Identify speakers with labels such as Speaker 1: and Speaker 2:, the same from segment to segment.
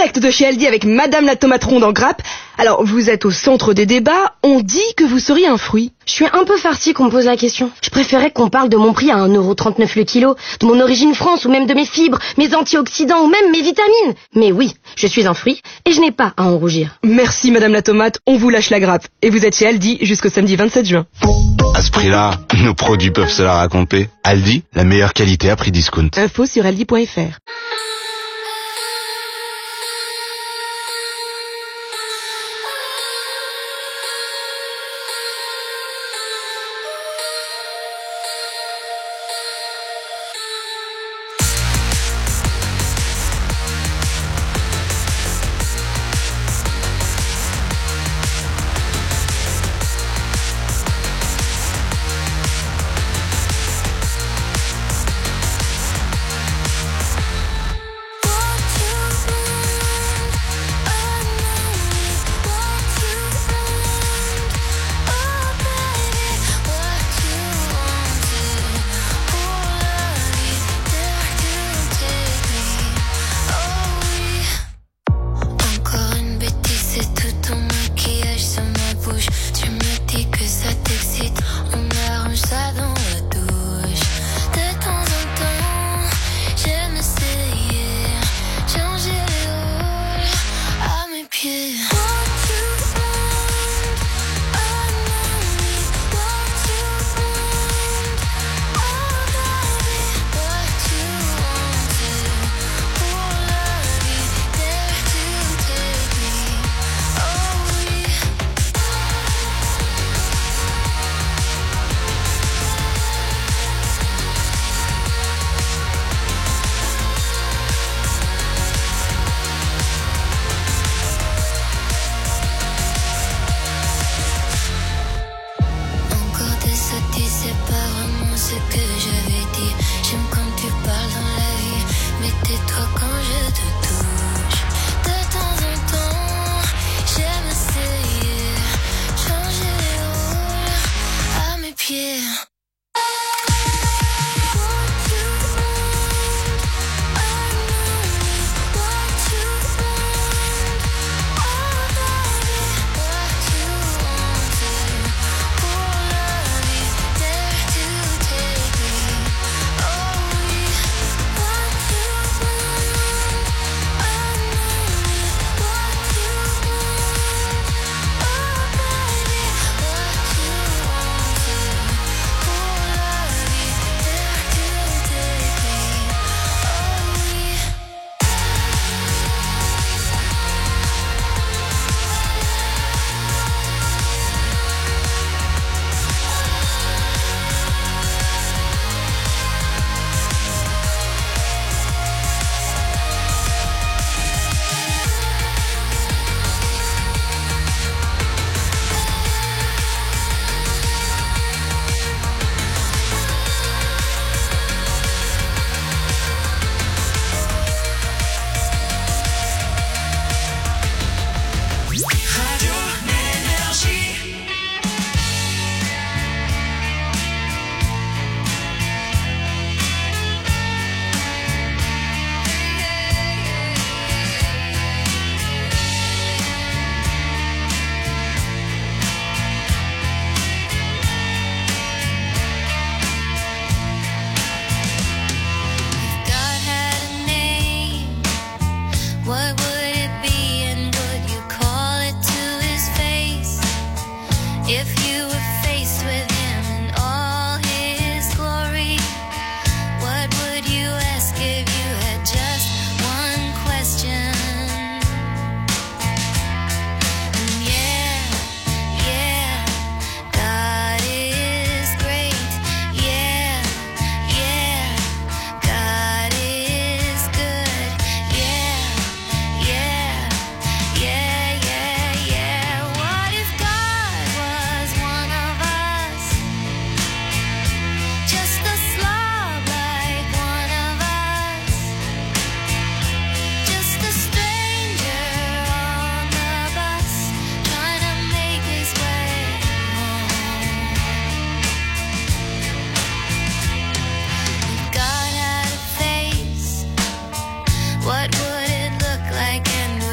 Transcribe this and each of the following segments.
Speaker 1: direct de chez Aldi avec Madame la tomate ronde en grappe. Alors, vous êtes au centre des débats, on dit que vous seriez un fruit.
Speaker 2: Je suis un peu farcie qu'on me pose la question. Je préférais qu'on parle de mon prix à 1,39 € le kilo, de mon origine France ou même de mes fibres, mes antioxydants ou même mes vitamines. Mais oui, je suis un fruit et je n'ai pas à en rougir.
Speaker 1: Merci Madame la tomate, on vous lâche la grappe. Et vous êtes chez Aldi jusqu'au samedi 27 juin.
Speaker 3: À ce prix-là, nos produits peuvent se la raconter. Aldi, la meilleure qualité à prix discount.
Speaker 1: Info sur aldi.fr.
Speaker 4: What would it look like in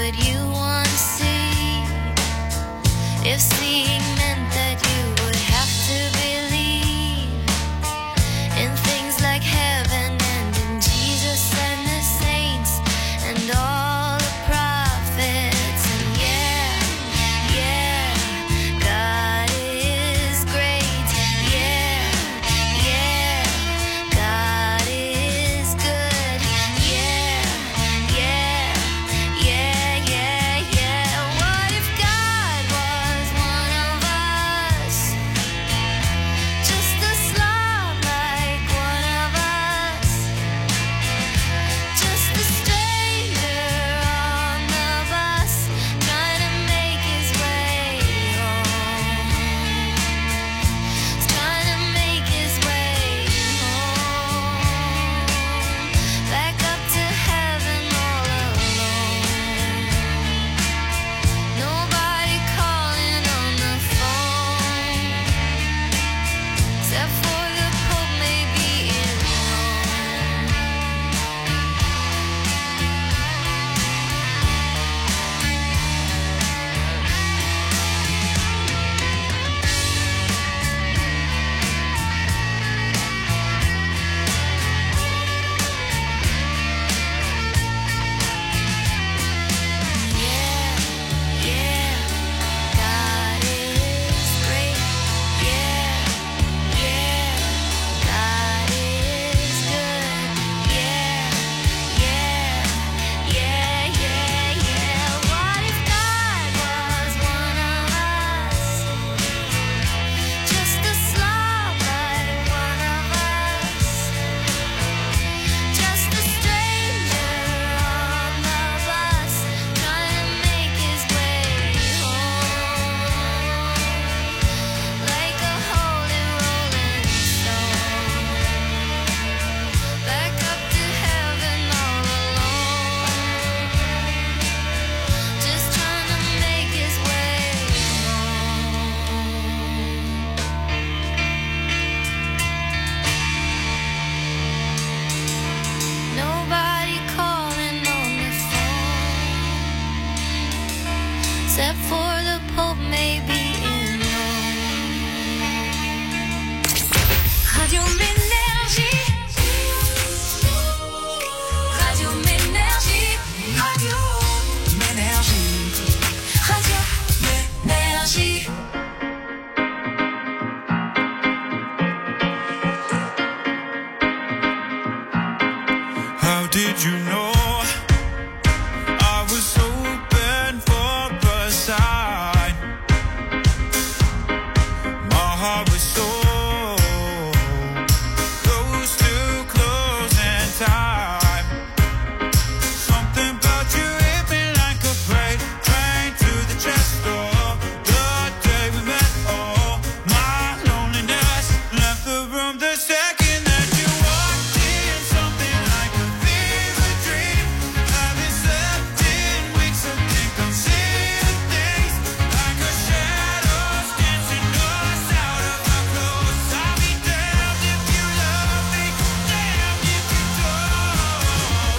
Speaker 4: know I was hoping for a sign. My heart was so close to closing time. Something about you hit me like a freight train to the chest door. The day we met, oh, my loneliness left the room the second that you walked in. Something like a fever dream. Haven't slept in weeks. I think I'm seeing things like a shadows dancing us out of our clothes. I'll be damned if you love me, damned if you don't.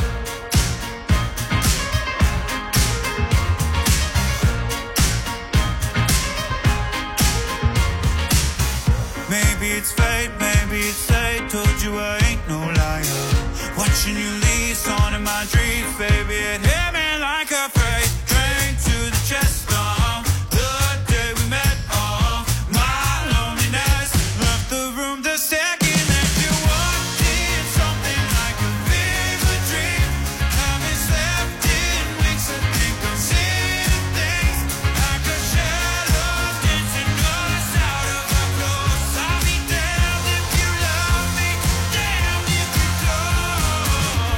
Speaker 4: Maybe it's fate, maybe it's fate. Told you I ain't no liar. Watching you leave, on in my dreams, baby. It hit me like a freight train to the chest. The day we met, oh, my loneliness left the room the second that you walked in. Something like a fever dream. Haven't slept in weeks. I think I'm seeing things like a shadow dancing us out of our clothes. I'll be damned if you love me, damned if you don't.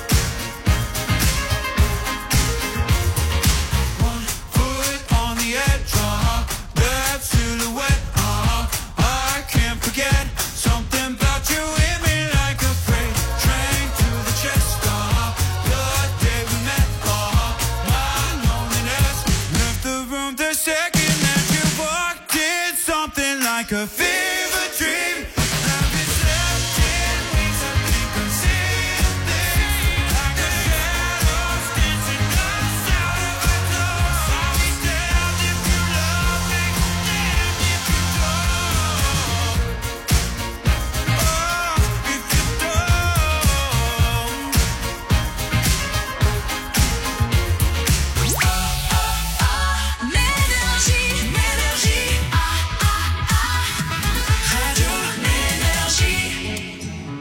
Speaker 4: One foot on the edge, that silhouette, I can't forget. Something about you hit me like a freight train to the chest. The day we met, my loneliness left the room the second that you walked in. Something like a fever dream. Haven't slept in weeks. I think I'm seeing things like a shadows dancing us out of our clothes. I'll be damned if you love me, damned if you don't. Oh, if you don't. M'énergie, Radio M'énergie.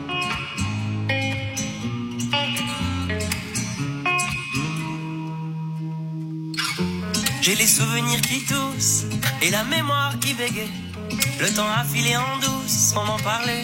Speaker 5: J'ai les souvenirs qui toussent et la mémoire qui bégaye. Le temps a filé en douce sans m'en parler.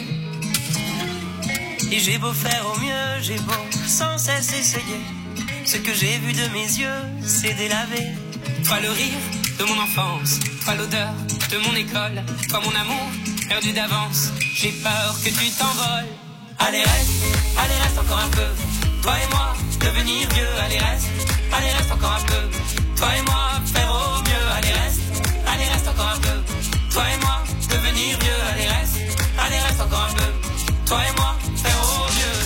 Speaker 5: Et j'ai beau faire au mieux, j'ai beau sans cesse essayer. Ce que j'ai vu de mes yeux, c'est délavé.
Speaker 6: Toi le rire de mon enfance, toi l'odeur de mon école, toi mon amour perdu d'avance. J'ai peur que tu t'envoles.
Speaker 5: Allez reste encore un peu. Toi et moi, devenir vieux. Allez reste encore un peu. Toi et moi, faire au mieux. Allez reste encore un peu. Toi et moi, devenir vieux. Allez reste encore un peu. Toi et moi, faire au mieux.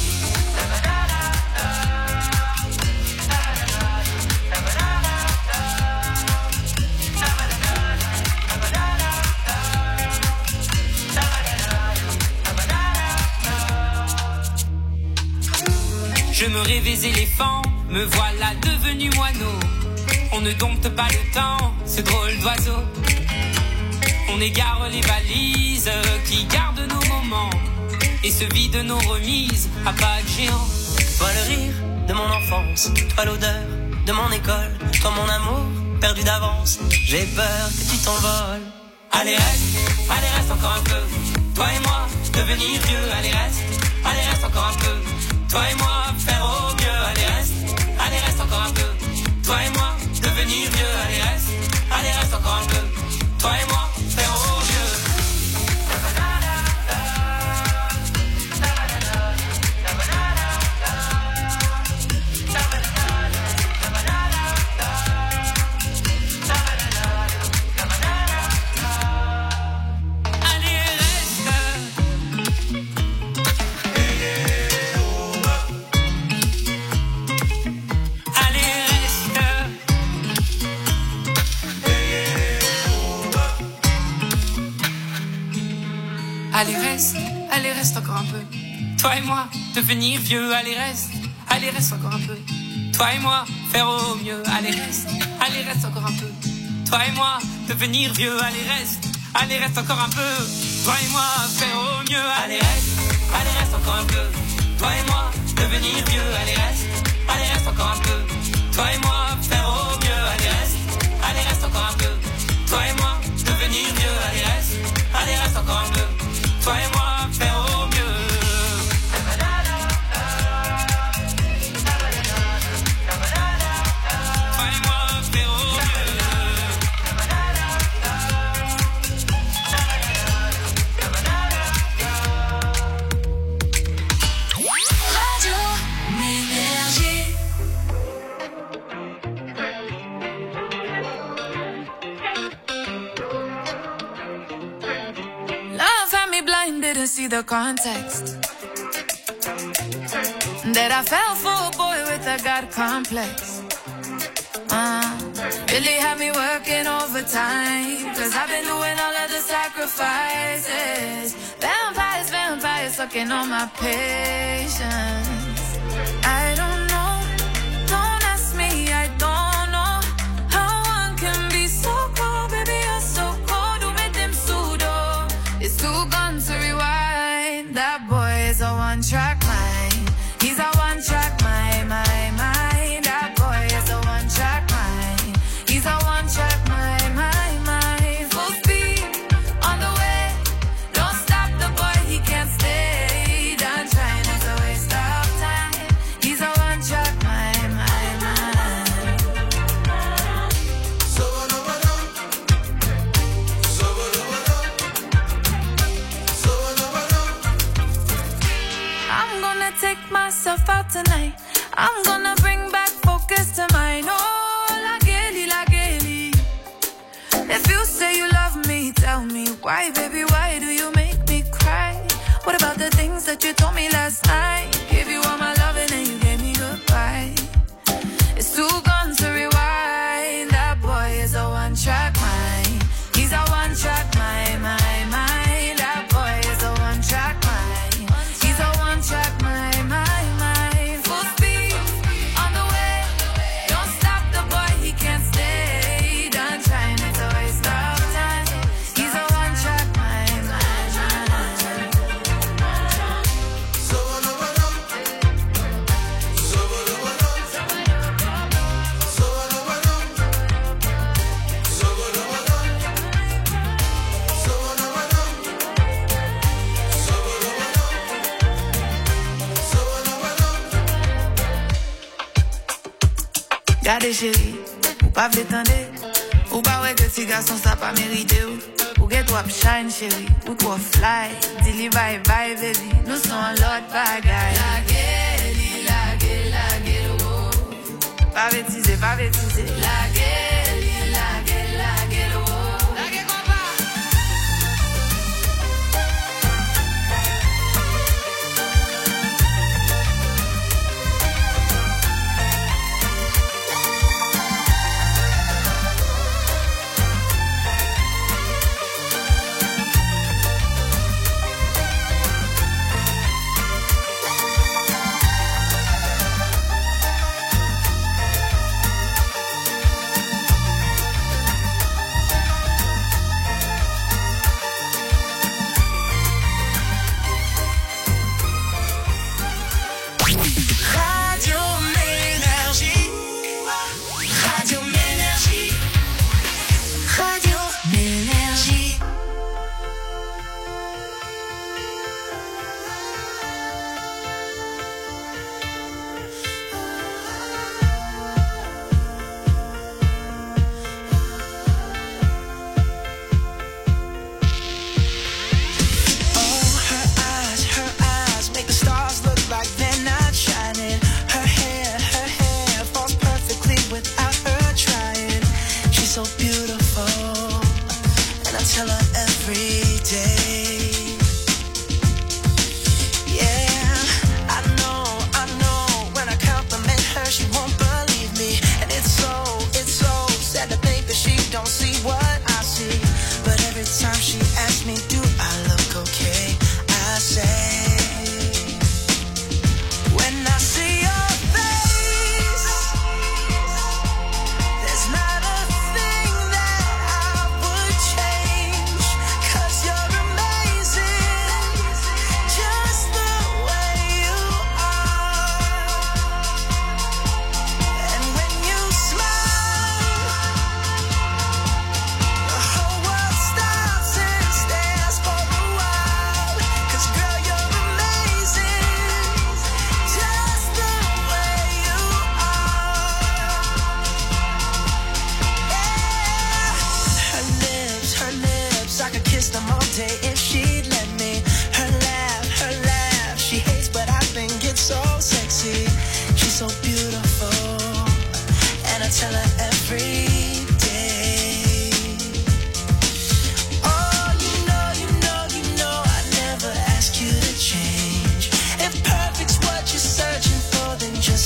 Speaker 6: Je me rêvais éléphant, me voilà devenu moineau. On ne dompte pas le temps, ce drôle d'oiseau. On égare les valises qui gardent nos moments et se vident nos remises à pas de géant.
Speaker 5: Toi le rire de mon enfance, toi l'odeur de mon école, toi mon amour perdu d'avance. J'ai peur que tu t'envoles. Allez reste encore un peu. Toi et moi, devenir vieux. Allez reste encore un peu. Toi et moi, faire au mieux. Allez reste encore un peu. Toi et moi, devenir vieux. Allez reste encore un peu. Toi et moi, faire au mieux.
Speaker 6: Allez reste encore un peu. Toi et moi, devenir vieux. Allez reste encore un peu. Toi et moi, faire au mieux. Allez reste encore un peu. Toi et moi, devenir vieux. Allez reste encore un peu. Toi et moi, faire au mieux. Allez reste encore un peu. Toi et moi,
Speaker 5: devenir vieux. Allez reste encore un peu. Toi et moi, faire au mieux. Allez reste encore un peu. Toi et moi, devenir vieux. Allez reste encore un peu. Toi et moi, faire au mieux.
Speaker 7: Didn't see the context that I fell for a boy with a God complex. Really had me working overtime, 'cause I've been doing all of the sacrifices. Vampires sucking on my patience. I don't know, don't ask me, I don't know how one can be so cold, baby, you're so cold. Who made them pseudo? It's too gone to rewind. That boy is a one-track mind. He's a one-track mind. That boy is a one-track mind. He's a one-track mind. Full speed on the way. Don't stop the boy, he can't stay. Done trying, it's a waste of time. He's a one-track mind. Take myself out tonight. I'm gonna bring back focus to mine. Oh, la Geli. If you say you love me, tell me why, baby, why do you make me cry? What about the things that you told me last night? Gave you all my love and then you gave me goodbye. It's too gone to rewind. That boy is a one-track mind. He's a one-track mind. That boy is a one-track mind. He's a one-track mind. Full speed on the way. Don't stop the boy, he can't stay. Done trying, it's a waste of time. He's a one-track mind. Gade chéri, ou pas vle tande, ou pas ouais que ti garçon ça pas mérité ou get wap shine chéri, ou trop fly, dili bye bye baby, nous sommes l'autre bagaille. La geli, oh. Pas bêtiser, la geli, oh. La geli compa.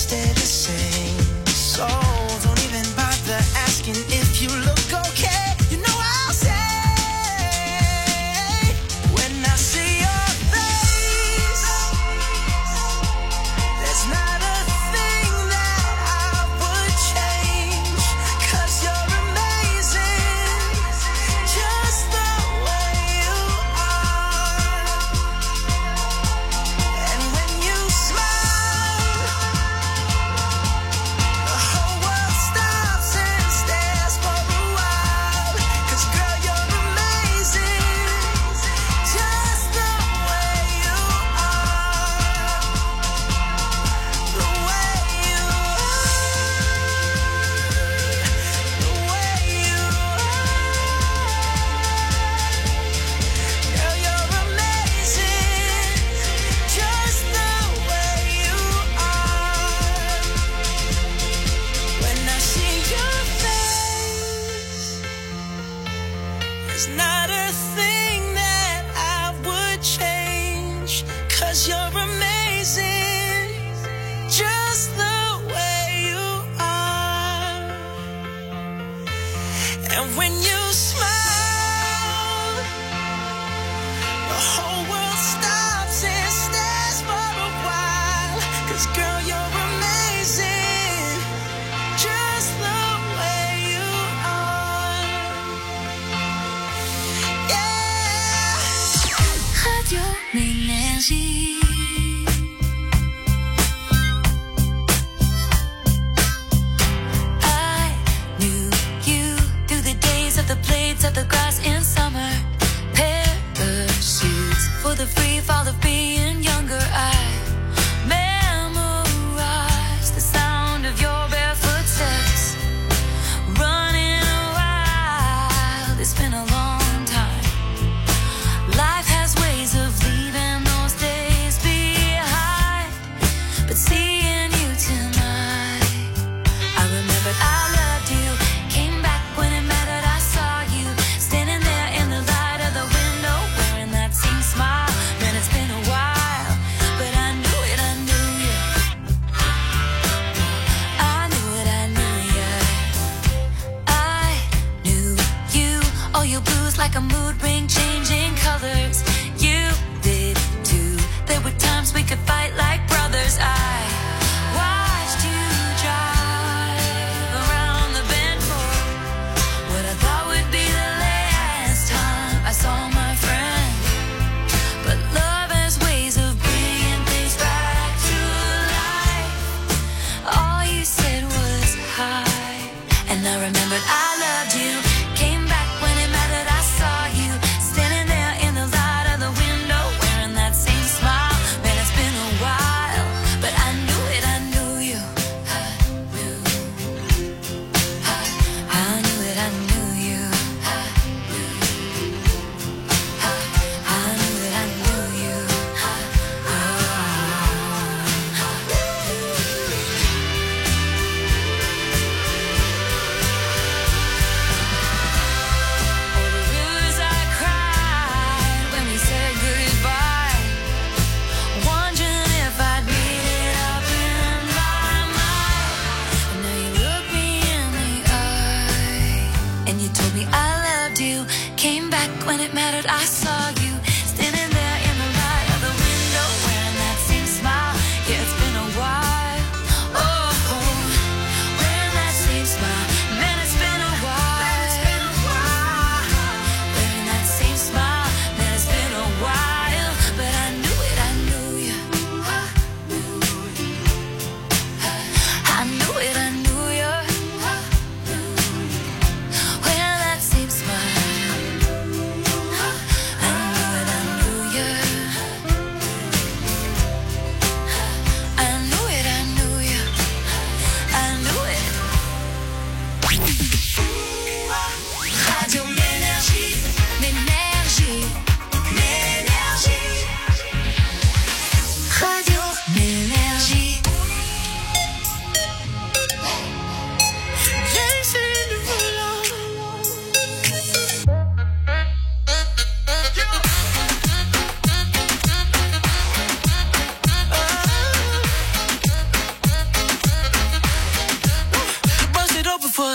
Speaker 8: stay the same. So don't even bother asking if you look okay. You know I'll say when I see your face, there's not a thing that I would change, 'cause you're amazing, just the way you are. And when you smile,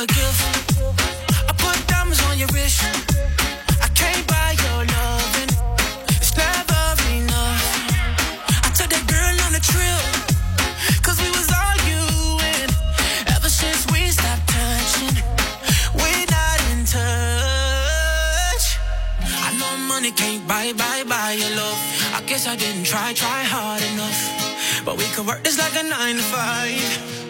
Speaker 8: a gift. I put diamonds on your wrist. I can't buy your loving. It's never enough. I took that girl on a trip, 'cause we was arguing. Ever since we stopped touching, we're not in touch. I know money can't buy your love. I guess I didn't try hard enough. But we could work this like a 9 to 5.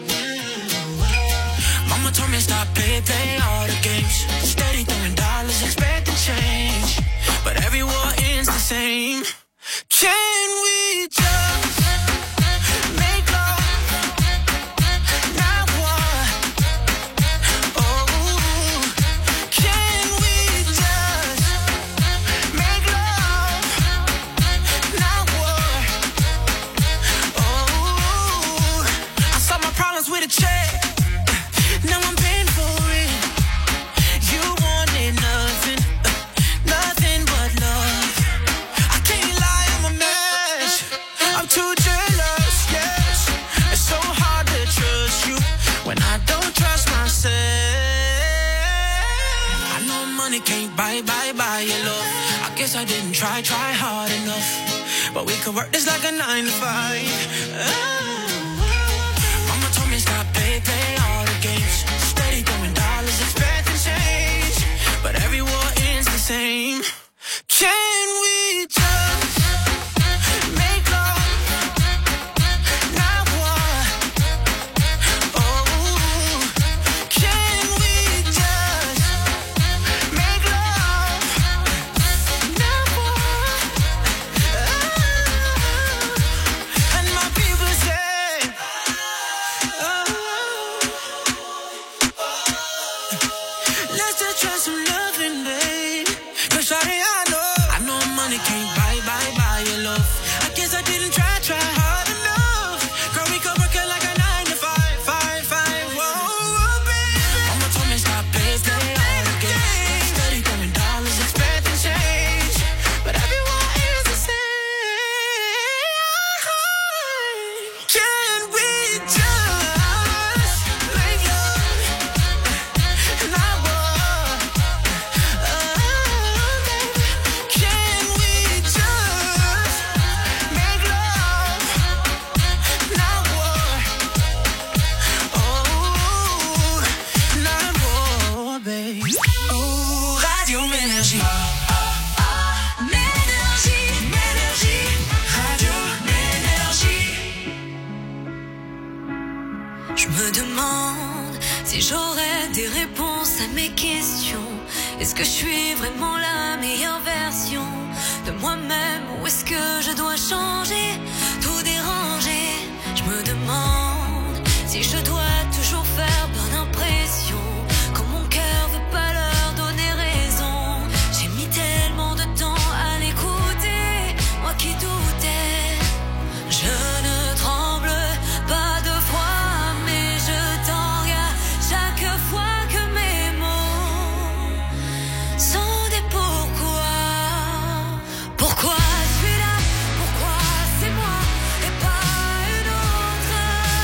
Speaker 8: Mama told me stop play all the games. Steady throwing dollars, expecting change. But every war ends the same. Can we just make love, not war? Oh, can we just make love, not war? Oh, I solved my problems with a check. Now I'm paying for it. You wanted nothing, nothing but love. I can't lie, I'm a mess. I'm too jealous, yes. It's so hard to trust you when I don't trust myself. I know money can't buy your love. I guess I didn't try hard enough. But we could work this like a 9 to 5. Mama told me stop play all the games. Steady throwing dollars, expecting change. But every war ends the same. Can we just make love, not war? Oh, can we just make love, not war? And my people say, let's just try some loving, babe. 'Cause shawty, I know money can't buy your love. I guess I didn't try hard enough. Girl, we could work it like a 9 to 5. Whoa, baby. Mama told me stop play all the games. Steady throwing dollars, expecting change. But everyone is the same. Can we just make love, not war? Baby, can we just make love, not war? Oh, not war, babe. Oh, Radio Énergie. Énergie, Radio Énergie.
Speaker 9: Je me demande si j'aurais des réponses à mes questions. Est-ce que je suis vraiment la meilleure version de moi-même, ou est-ce que je dois changer, tout déranger? Je me demande si je dois toujours faire bonne impression quand mon cœur veut pas leur donner raison. J'ai mis tellement de temps à l'écouter, moi qui doutais. Je ne tremble pas de foi, mais je tangue à chaque fois que mes mots sont des pourquoi. Pourquoi celui-là? Pourquoi c'est moi et pas une autre?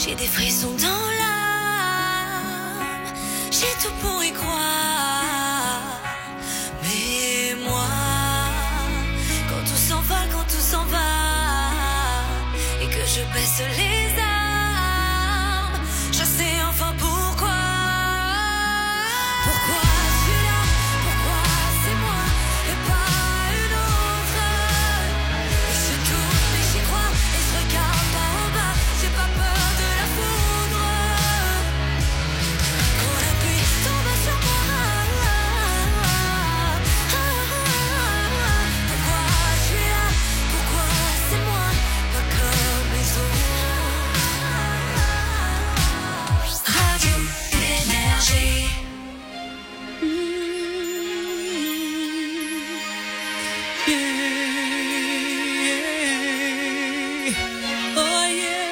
Speaker 9: j'ai des frissons dans l'âme. J'ai tout pour y croire. Mais moi, quand tout s'envole, quand tout s'en va, et que je baisse les armes, je sais enfin pourquoi. Pourquoi je suis là, pourquoi c'est moi et pas une autre. Je tourne mais j'y crois et je regarde pas en bas. J'ai pas peur de la foudre. Quand la pluie tombe sur moi. Pourquoi je suis là, pourquoi c'est moi, pas comme les autres. Radio Énergie.
Speaker 8: Oh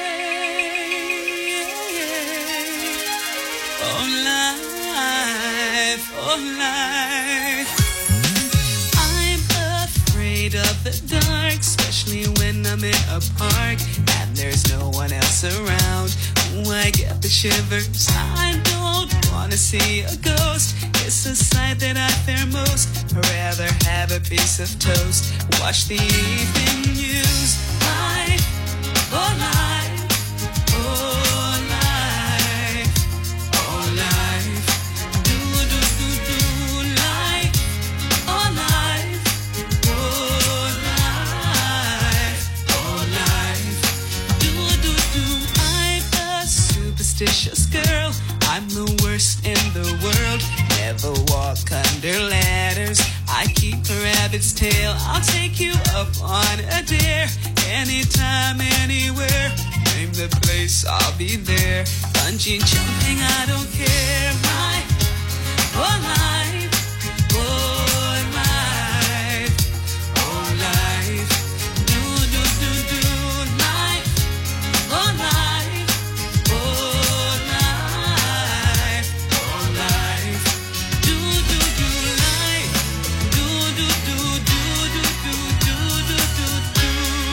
Speaker 8: yeah. Oh life, oh life. I'm afraid of the dark, especially when I'm in a park and there's no one else around. Ooh, I get the shivers. I don't wanna see a ghost. It's a sight that I fear most. I'd rather have a piece of toast. Watch the evening news. Life, oh life, oh life, oh life. Do do do do life, oh life, oh life, oh life. Do do do. I'm a superstitious girl. I'm the worst in the world. Never walk under ladders. I keep a rabbit's tail. I'll take you up on a dare. Anytime, anywhere. Name the place, I'll be there. Bungee jumping, I don't care. My, oh life, oh life, oh life. Do do do do life, oh life, oh life, oh life. Do do do life, do do do do do do do do do do.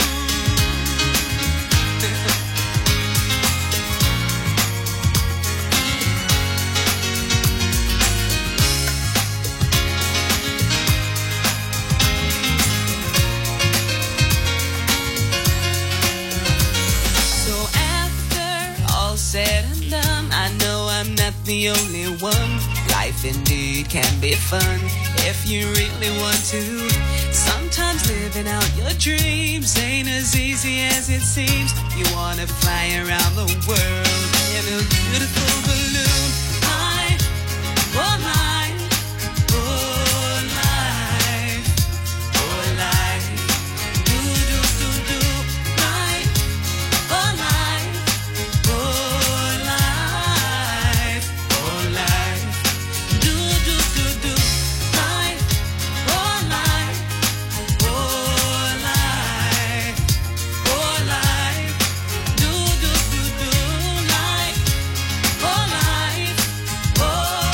Speaker 8: So after all said and done, I know I'm not the only one. Life indeed can be fun if you really want to. Sometimes living out your dreams ain't as easy as it seems. You wanna fly around the world in a beautiful balloon. Life, oh life, oh life, oh life. Do do do do life, oh life, oh life, oh life. Do do do do life, oh life, oh life, oh life. Do do do do life, oh life, oh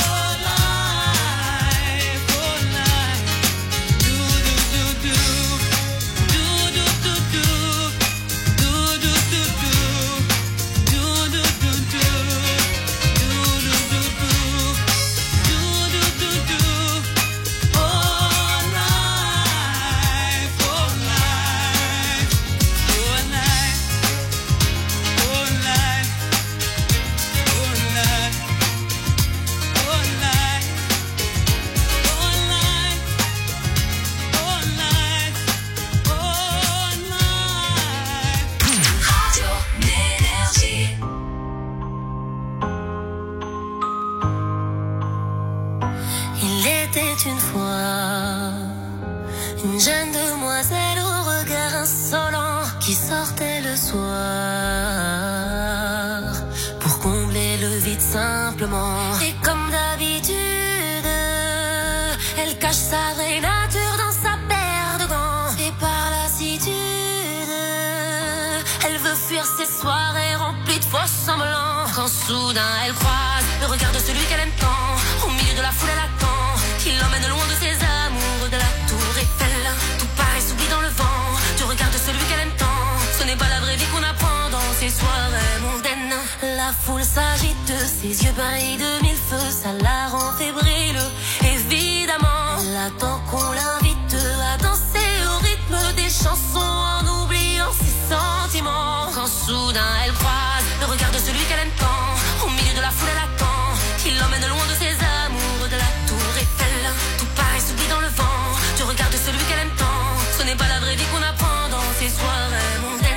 Speaker 8: life, oh life. Do do do do, do do do do, do do do do, do do do do, do do do do, do do do do. Oh life, oh life, oh life, oh life, oh life, oh life, oh life, oh life, oh life.
Speaker 9: Radio Énergie. Il était une fois une jeune demoiselle au regard insolent qui sortait le soir pour combler le vide simplement. Et comme d'habitude, elle cache sa vraie nature dans sa paire de gants. Et par lassitude, elle veut fuir ses soirées remplies de faux semblants. Quand soudain elle croise le regard de celui qu'elle aime tant. Au milieu de la foule elle attend qu'il l'emmène loin de ses amours, de la tour Eiffel. Tout paraît s'oublie dans le vent du regard de celui qu'elle aime tant. Ce n'est pas la vraie vie qu'on apprend dans ces soirées mondaines. La foule s'agite, ses yeux brillent de mille feux, ça la rend fébrile. Évidemment, elle attend qu'on l'invite à danser au rythme des chansons en oubliant ses sentiments. Quand soudain elle croise le regard de celui qu'elle aime tant, au milieu de la foule elle attend qu'il l'emmène loin de ses amours, de la tour Eiffel. Tout paraît s'oublie dans le vent du regard de celui qu'elle aime tant. Ce n'est pas la vraie vie qu'on apprend dans ces soirées mondaines.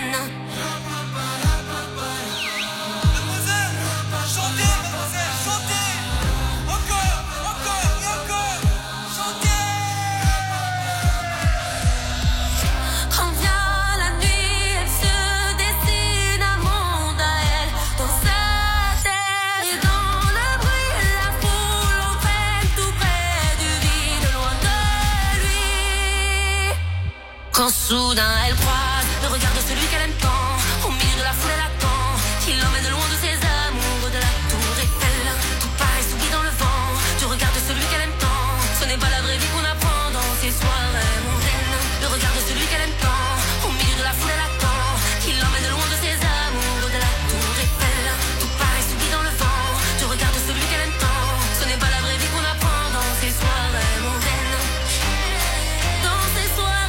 Speaker 9: Quand soudain elle croise le regard de celui qu'elle aime tant, au milieu de la foule elle attend qu'il l'emmène loin de ses amours, de la tour Eiffel. Tout paraît s'oublie dans le vent du regard de celui qu'elle aime tant. Ce n'est pas la vraie vie qu'on apprend dans ces soirées mondaines. Le regard de celui qu'elle aime tant, au milieu de la foule elle attend qu'il l'emmène loin de ses amours, de la tour Eiffel. Tout paraît s'oublie dans le vent du regard de celui qu'elle aime tant. Ce n'est pas la vraie vie qu'on apprend dans ces soirées mondaines. Dans ces soirées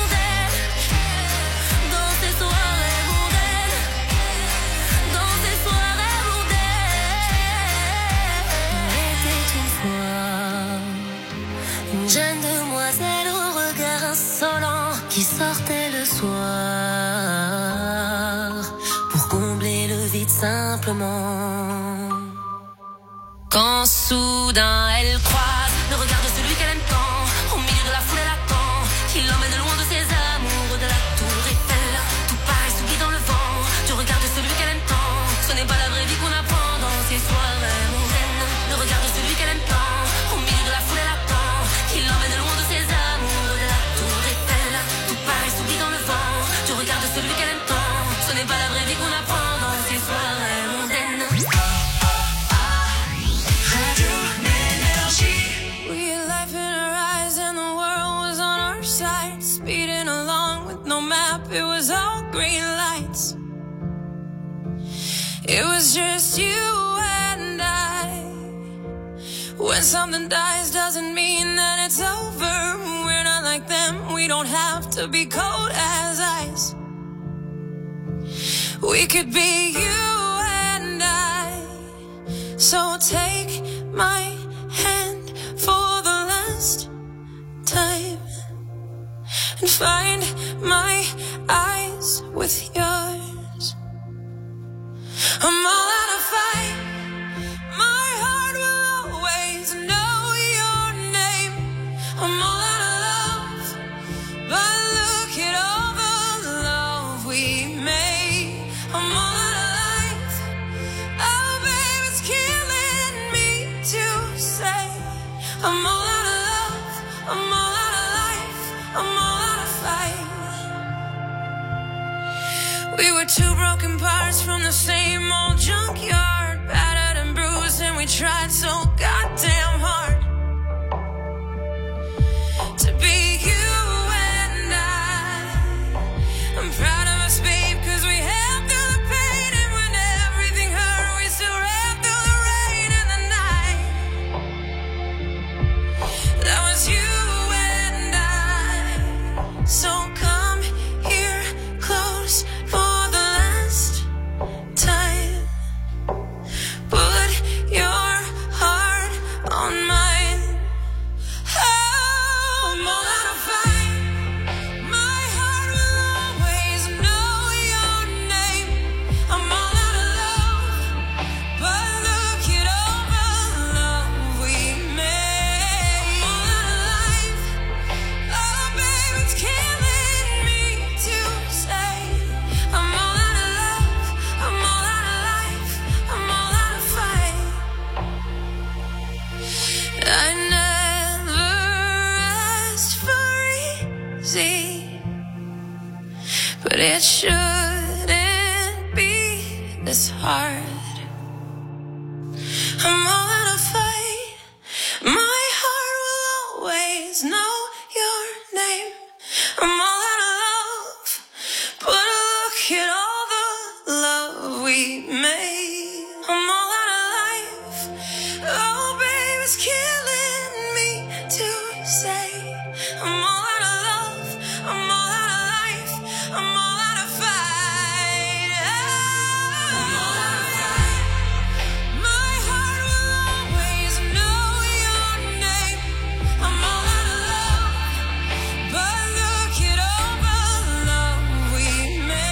Speaker 9: jeune demoiselle au regard insolent qui sortait le soir pour combler le vide simplement. Quand soudain elle croise le regard de celui qu'elle aime tant, au milieu de la foule elle attend qu'il l'emmène loin de ses amours, de la tour Eiffel. Tout paraît s'oublie dans le vent du regard de celui qu'elle aime tant. Ce n'est pas la vraie vie qu'on apprend dans ces soirées mondaines. Le regard de celui qu'elle aime tant, au milieu de la foule elle attend qu'il l'emmène loin de ses amours, de la tour Eiffel. Tout paraît s'oublie dans le vent du regard de celui qu'elle aime tant. Ce n'est pas la vraie vie qu'on apprend dans ces soirées mondaines.
Speaker 7: We had life in our eyes and the world was on our side, speeding along with no map, it was all green lights. It was just you and I. When something dies doesn't mean that it's over. We're not like them, we don't have to be cold as ice. We could be you and I. So take my hand for the last time and find my eyes with yours. I'm all out of fight. My heart will always know your name. I'm all out of love, but look at all the love we made. I'm all out of life. Oh, babe, it's killing me to say. I'm all out of love. I'm all out of life. I'm all out of fight. We were two broken parts from the same old junkyard, battered and bruised, and we tried so goddamn hard to be you and I'm proud of us, babe, 'cause we held through the pain, and when everything hurt, we still ran through the rain and the night. That was you and I. So come here close for the last time. Put your heart on mine. Oh, I'm all out of fight. My heart will always know your name. I'm all out of love, but look at all the love we made. I'm all out of life. Oh, babe, it's killing me to say. I'm all out of love. I'm all out of life. I'm all out of fight. I never asked for easy, but it shouldn't be this hard. I'm all out of fight. My heart will always know your name. I'm all